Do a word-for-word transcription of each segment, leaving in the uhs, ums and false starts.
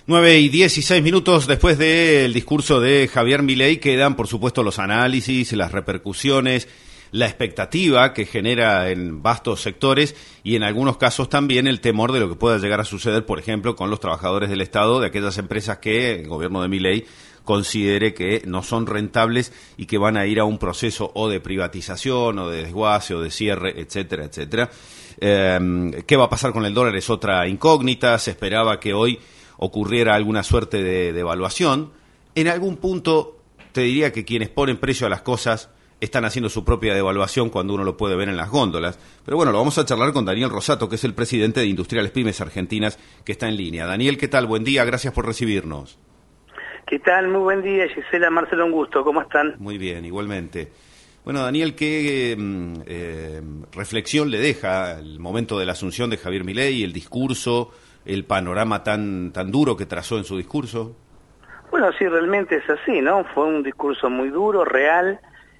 Nueve y dieciséis minutos después del discurso de Javier Milei quedan, por supuesto, los análisis, las repercusiones, la expectativa que genera en vastos sectores y en algunos casos también el temor de lo que pueda llegar a suceder, por ejemplo, con los trabajadores del Estado, de aquellas empresas que el gobierno de Milei considere que no son rentables y que van a ir a un proceso o de privatización o de desguace o de cierre, etcétera, etcétera. Eh, ¿Qué va a pasar con el dólar? Es otra incógnita. Se esperaba que hoy ocurriera alguna suerte de devaluación. En algún punto te diría que quienes ponen precio a las cosas están haciendo su propia devaluación cuando uno lo puede ver en las góndolas. Pero bueno, lo vamos a charlar con Daniel Rosato, que es el presidente de Industriales Pymes Argentinas, que está en línea. Daniel, ¿qué tal? Buen día, gracias por recibirnos. ¿Qué tal? Muy buen día, Gisela, Marcelo, un gusto. ¿Cómo están? Muy bien, igualmente. Bueno, Daniel, ¿qué eh, reflexión le deja el momento de la asunción de Javier Milei, el discurso, el panorama tan tan duro que trazó en su discurso? Bueno, sí, realmente es así, ¿no? Fue un discurso muy duro, real,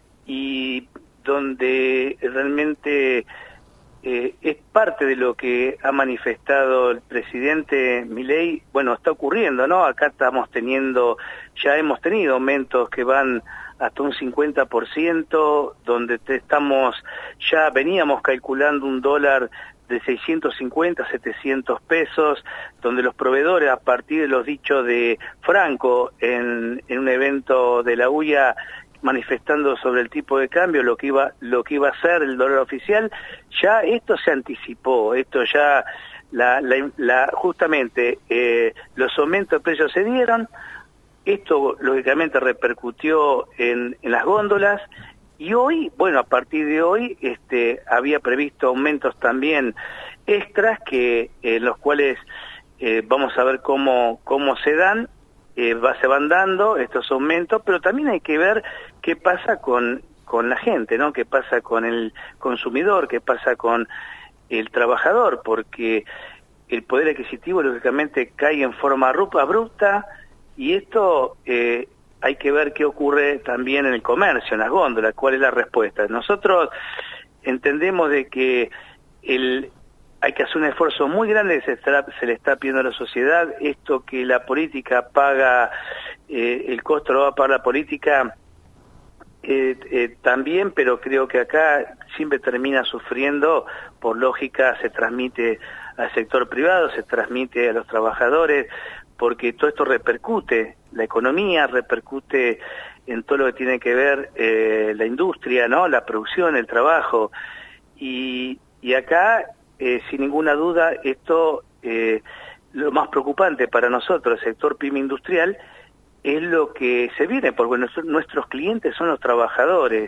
y donde realmente eh, es parte de lo que ha manifestado el presidente Milei. Bueno, está ocurriendo, ¿no? Acá estamos teniendo, ya hemos tenido aumentos que van hasta un cincuenta por ciento, donde te estamos, ya veníamos calculando un dólar de seiscientos cincuenta, setecientos pesos, donde los proveedores, a partir de los dichos de Franco en, en un evento de la U I A, manifestando sobre el tipo de cambio, lo que iba lo que iba a ser el dólar oficial, ya esto se anticipó, esto ya, la, la, la justamente eh, los aumentos de precios se dieron, esto lógicamente repercutió en, en las góndolas. Y hoy, bueno, a partir de hoy, este, había previsto aumentos también extras que en eh, los cuales eh, vamos a ver cómo cómo se dan, eh, va, se van dando estos aumentos, pero también hay que ver qué pasa con con la gente, ¿no? Qué pasa con el consumidor, qué pasa con el trabajador, porque el poder adquisitivo lógicamente cae en forma abrupta y esto eh, hay que ver qué ocurre también en el comercio, en las góndolas, cuál es la respuesta. Nosotros entendemos de que el, hay que hacer un esfuerzo muy grande que se, está, se le está pidiendo a la sociedad, esto que la política paga, eh, el costo lo va a pagar la política eh, eh, también, pero creo que acá siempre termina sufriendo, por lógica se transmite al sector privado, se transmite a los trabajadores, porque todo esto repercute, la economía repercute en todo lo que tiene que ver eh, la industria, ¿no? La producción, el trabajo, y, y acá, eh, sin ninguna duda, esto, eh, lo más preocupante para nosotros, el sector pyme industrial, es lo que se viene, porque nuestro, nuestros clientes son los trabajadores,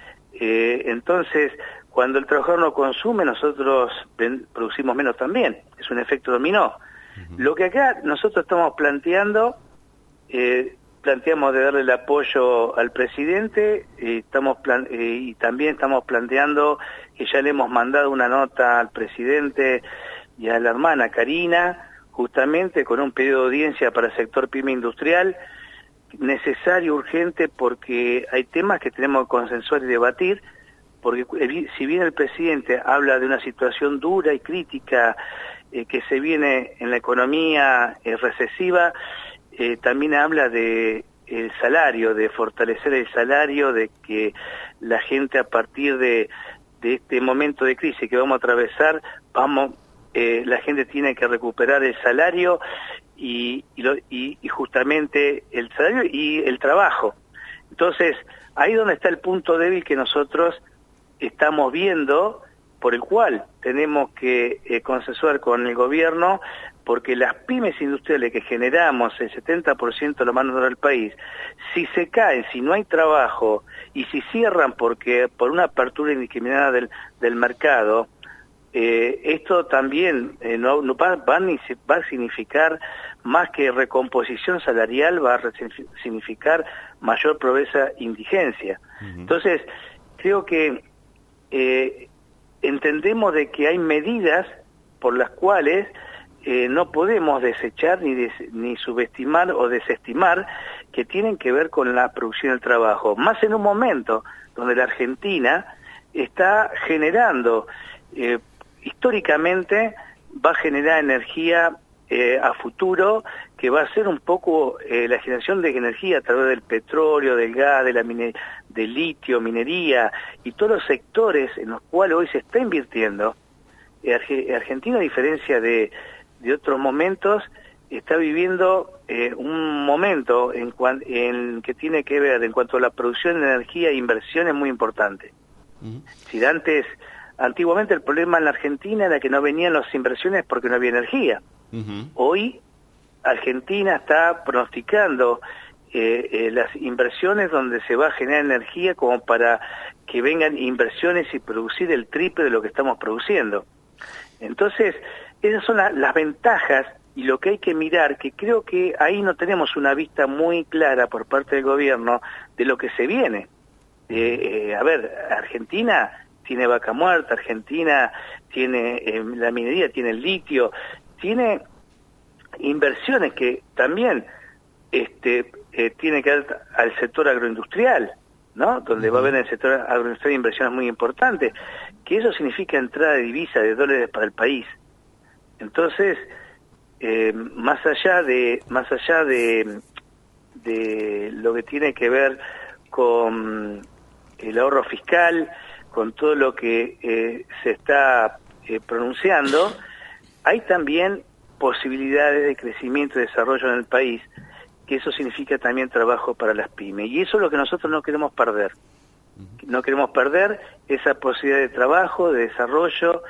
eh, entonces, cuando el trabajador no consume, nosotros ven, producimos menos también, es un efecto dominó. Lo que acá nosotros estamos planteando, eh, planteamos de darle el apoyo al presidente, eh, estamos plan eh, y también estamos planteando que ya le hemos mandado una nota al presidente y a la hermana Karina, justamente con un pedido de audiencia para el sector pyme industrial, necesario, urgente, porque hay temas que tenemos que consensuar y debatir, porque si bien el presidente habla de una situación dura y crítica, Eh, que se viene en la economía eh, recesiva, eh, también habla de el salario, de fortalecer el salario, de que la gente a partir de, de este momento de crisis que vamos a atravesar, vamos, eh, la gente tiene que recuperar el salario y, y, lo, y, y justamente el salario y el trabajo. Entonces, ahí donde está el punto débil que nosotros estamos viendo, por el cual tenemos que eh, consensuar con el gobierno, porque las pymes industriales que generamos, el setenta por ciento de la mano de obra del país, si se caen, si no hay trabajo, y si cierran porque por una apertura indiscriminada del, del mercado, eh, esto también eh, no, no va, va, va a significar más que recomposición salarial, va a significar mayor pobreza e indigencia. Uh-huh. Entonces, creo que eh, entendemos de que hay medidas por las cuales eh, no podemos desechar ni, des, ni subestimar o desestimar, que tienen que ver con la producción del trabajo, más en un momento donde la Argentina está generando, eh, históricamente va a generar energía eh, a futuro, que va a ser un poco eh, la generación de energía a través del petróleo, del gas, de la mine del litio, minería y todos los sectores en los cuales hoy se está invirtiendo. Eh, Arge Argentina, a diferencia de, de otros momentos, está viviendo eh, un momento en, en que tiene que ver en cuanto a la producción de energía e inversiones muy importante. Uh-huh. Si antes, antiguamente el problema en la Argentina era que no venían las inversiones porque no había energía. Uh-huh. Hoy Argentina está pronosticando eh, eh, las inversiones donde se va a generar energía como para que vengan inversiones y producir el triple de lo que estamos produciendo. Entonces, esas son la, las ventajas y lo que hay que mirar, que creo que ahí no tenemos una vista muy clara por parte del gobierno de lo que se viene. Eh, eh, a ver, Argentina tiene Vaca Muerta, Argentina tiene eh, la minería, tiene el litio, tiene inversiones que también este, eh, tiene que ver al sector agroindustrial, ¿no? Donde uh-huh. va a haber en el sector agroindustrial inversiones muy importantes, que eso significa entrada de divisas, de dólares para el país. Entonces, eh, más allá de más allá de, de lo que tiene que ver con el ahorro fiscal, con todo lo que eh, se está eh, pronunciando, hay también posibilidades de crecimiento y desarrollo en el país, que eso significa también trabajo para las pymes. Y eso es lo que nosotros no queremos perder. No queremos perder esa posibilidad de trabajo, de desarrollo,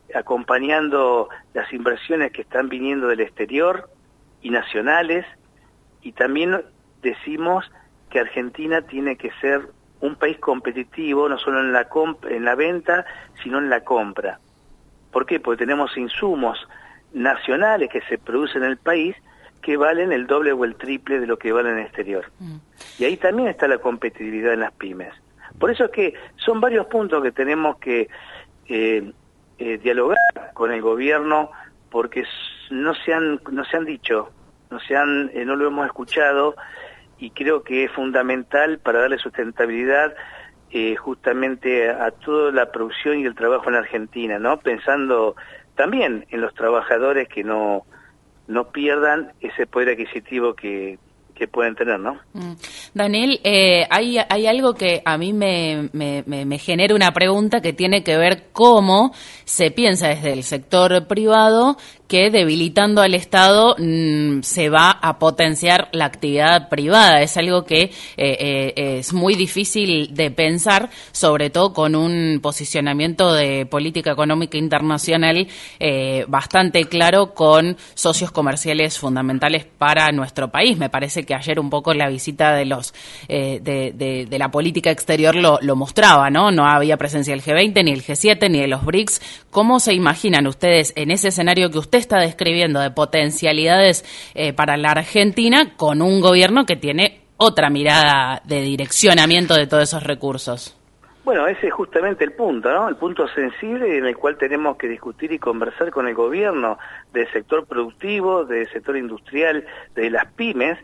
acompañando las inversiones que están viniendo del exterior y nacionales, y también decimos que Argentina tiene que ser un país competitivo, no solo en la comp en la venta, sino en la compra. ¿Por qué? Porque tenemos insumos nacionales que se producen en el país que valen el doble o el triple de lo que valen en el exterior. Mm. Y ahí también está la competitividad en las pymes. Por eso es que son varios puntos que tenemos que eh, eh, dialogar con el gobierno, porque no se han no se han dicho, no se han eh, no lo hemos escuchado, y creo que es fundamental para darle sustentabilidad eh, justamente a, a toda la producción y el trabajo en Argentina, ¿no? Pensando también en los trabajadores que no no pierdan ese poder adquisitivo que que pueden tener, ¿no? Mm. Daniel, eh, hay, hay algo que a mí me, me, me, me genera una pregunta que tiene que ver cómo se piensa desde el sector privado que debilitando al Estado mmm, se va a potenciar la actividad privada. Es algo que eh, eh, es muy difícil de pensar, sobre todo con un posicionamiento de política económica internacional eh, bastante claro, con socios comerciales fundamentales para nuestro país. Me parece que ayer un poco la visita de los eh, de, de, de la política exterior lo, lo mostraba, ¿no? No había presencia del G veinte, ni el G siete, ni de los BRICS. ¿Cómo se imaginan ustedes en ese escenario que usted está describiendo de potencialidades eh, para la Argentina, con un gobierno que tiene otra mirada de direccionamiento de todos esos recursos? Bueno, ese es justamente el punto, ¿no? El punto sensible en el cual tenemos que discutir y conversar con el gobierno del sector productivo, del sector industrial, de las pymes,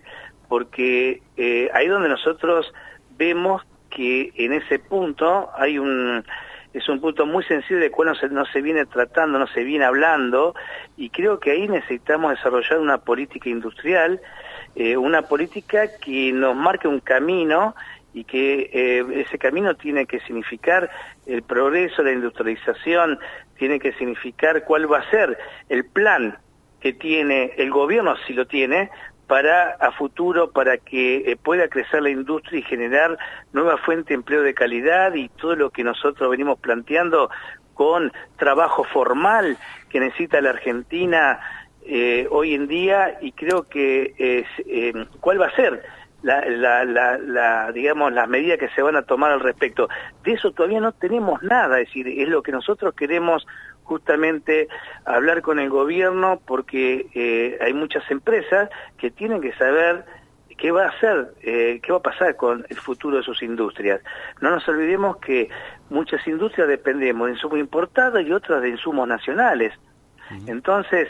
porque eh, ahí donde nosotros vemos que en ese punto hay un es un punto muy sensible del cual no se, no se viene tratando, no se viene hablando, y creo que ahí necesitamos desarrollar una política industrial, eh, una política que nos marque un camino, y que eh, ese camino tiene que significar el progreso, la industrialización, tiene que significar cuál va a ser el plan que tiene el gobierno, si lo tiene, para a futuro, para que eh, pueda crecer la industria y generar nueva fuente de empleo de calidad, y todo lo que nosotros venimos planteando con trabajo formal que necesita la Argentina eh, hoy en día. Y creo que eh, eh, cuál va a ser La, la, la, la, digamos, las medidas que se van a tomar al respecto. De eso todavía no tenemos nada, es decir, es lo que nosotros queremos justamente hablar con el gobierno, porque eh, hay muchas empresas que tienen que saber qué va a hacer, eh, qué va a pasar con el futuro de sus industrias. No nos olvidemos que muchas industrias dependemos de insumos importados y otras de insumos nacionales. Uh-huh. Entonces,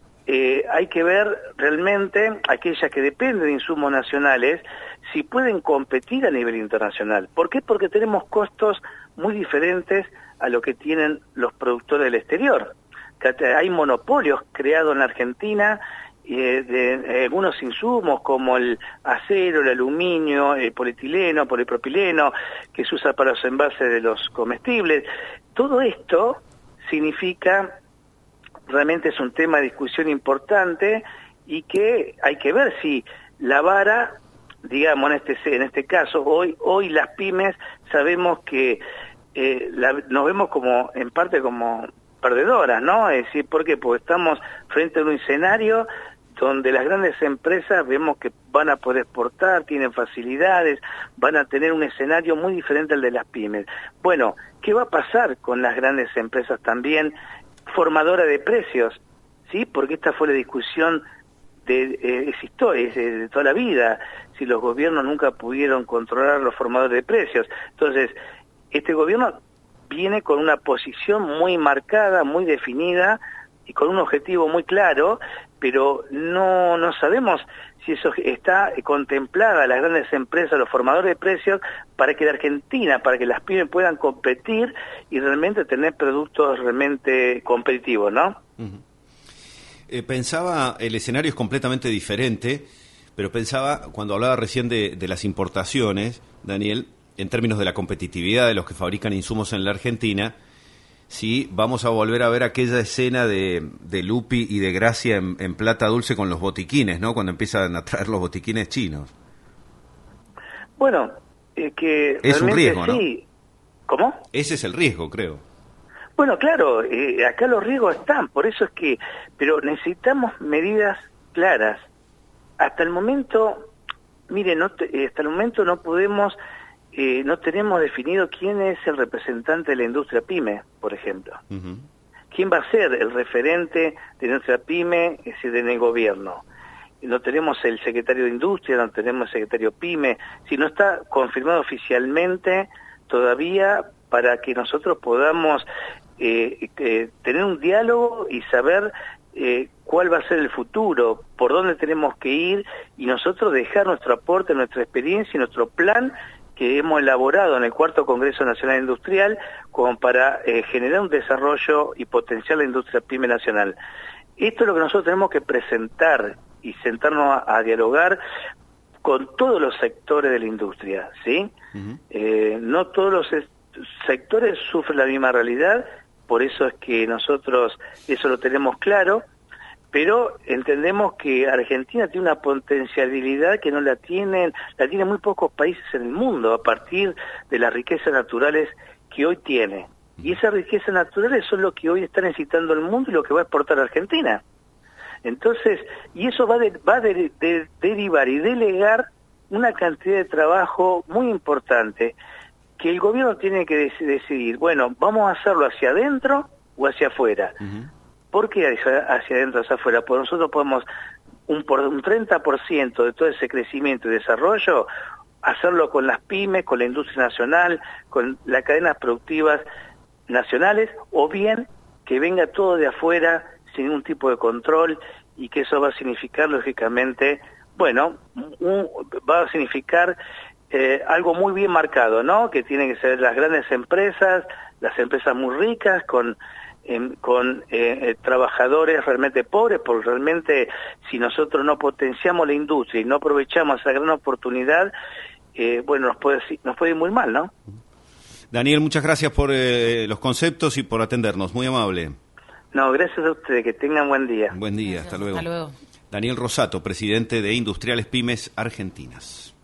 Eh, hay que ver realmente aquellas que dependen de insumos nacionales si pueden competir a nivel internacional. ¿Por qué? Porque tenemos costos muy diferentes a lo que tienen los productores del exterior. Hay monopolios creados en la Argentina eh, de, de algunos insumos como el acero, el aluminio, el polietileno, polipropileno, que se usa para los envases de los comestibles. Todo esto significa, realmente es un tema de discusión importante y que hay que ver si la vara, digamos en este en este caso, hoy hoy las pymes sabemos que eh, la, nos vemos como en parte como perdedoras, ¿no? Es decir, ¿por qué? Porque estamos frente a un escenario donde las grandes empresas vemos que van a poder exportar, tienen facilidades, van a tener un escenario muy diferente al de las pymes. Bueno, ¿qué va a pasar con las grandes empresas también formadoras de precios? ¿Sí? Porque esta fue la discusión de, eh, existió de, de toda la vida, si los gobiernos nunca pudieron controlar los formadores de precios. Entonces, este gobierno viene con una posición muy marcada, muy definida y con un objetivo muy claro, pero no no sabemos si eso está contemplada las grandes empresas, los formadores de precios, para que la Argentina, para que las pymes puedan competir y realmente tener productos realmente competitivos, ¿no? Uh-huh. eh, pensaba, el escenario es completamente diferente, pero pensaba, cuando hablaba recién de, de las importaciones, Daniel, en términos de la competitividad de los que fabrican insumos en la Argentina, sí, vamos a volver a ver aquella escena de, de Lupi y de Gracia en, en Plata Dulce con los botiquines, ¿no? Cuando empiezan a traer los botiquines chinos. Bueno, eh, que es un riesgo, sí. ¿no? ¿Cómo? Ese es el riesgo, creo. Bueno, claro, eh, acá los riesgos están, por eso es que, pero necesitamos medidas claras. Hasta el momento, mire, no te, hasta el momento no podemos... Eh, no tenemos definido quién es el representante de la industria pyme, por ejemplo. Uh-huh. ¿Quién va a ser el referente de la industria pyme, es decir, en el gobierno? No tenemos el secretario de Industria, no tenemos el secretario pyme, si no está confirmado oficialmente todavía para que nosotros podamos eh, eh, tener un diálogo y saber eh, cuál va a ser el futuro, por dónde tenemos que ir y nosotros dejar nuestro aporte, nuestra experiencia y nuestro plan que hemos elaborado en el cuarto Congreso Nacional Industrial como para eh, generar un desarrollo y potenciar la industria pyme nacional. Esto es lo que nosotros tenemos que presentar y sentarnos a, a dialogar con todos los sectores de la industria, ¿sí? Uh-huh. Eh, no todos los sectores sufren la misma realidad, por eso es que nosotros eso lo tenemos claro, pero entendemos que Argentina tiene una potencialidad que no la tienen, la tienen muy pocos países en el mundo a partir de las riquezas naturales que hoy tiene. Y esas riquezas naturales son lo que hoy está necesitando el mundo y lo que va a exportar a Argentina. Entonces, y eso va, de, va a de, de, derivar y delegar una cantidad de trabajo muy importante que el gobierno tiene que dec- decidir, bueno, ¿vamos a hacerlo hacia adentro o hacia afuera? Uh-huh. ¿Por qué hacia, hacia adentro o hacia afuera? Porque nosotros podemos un, por, un treinta por ciento de todo ese crecimiento y desarrollo hacerlo con las pymes, con la industria nacional, con las cadenas productivas nacionales, o bien que venga todo de afuera sin ningún tipo de control y que eso va a significar, lógicamente, bueno, un, va a significar eh, algo muy bien marcado, ¿no? Que tienen que ser las grandes empresas, las empresas muy ricas, con... En, con eh, trabajadores realmente pobres, porque realmente si nosotros no potenciamos la industria y no aprovechamos esa gran oportunidad, eh, bueno, nos puede, nos puede ir muy mal, ¿no? Daniel, muchas gracias por eh, los conceptos y por atendernos, muy amable. No, gracias a ustedes, que tengan buen día. Buen día, gracias, hasta luego. Hasta luego. Daniel Rosato, presidente de Industriales Pymes Argentinas.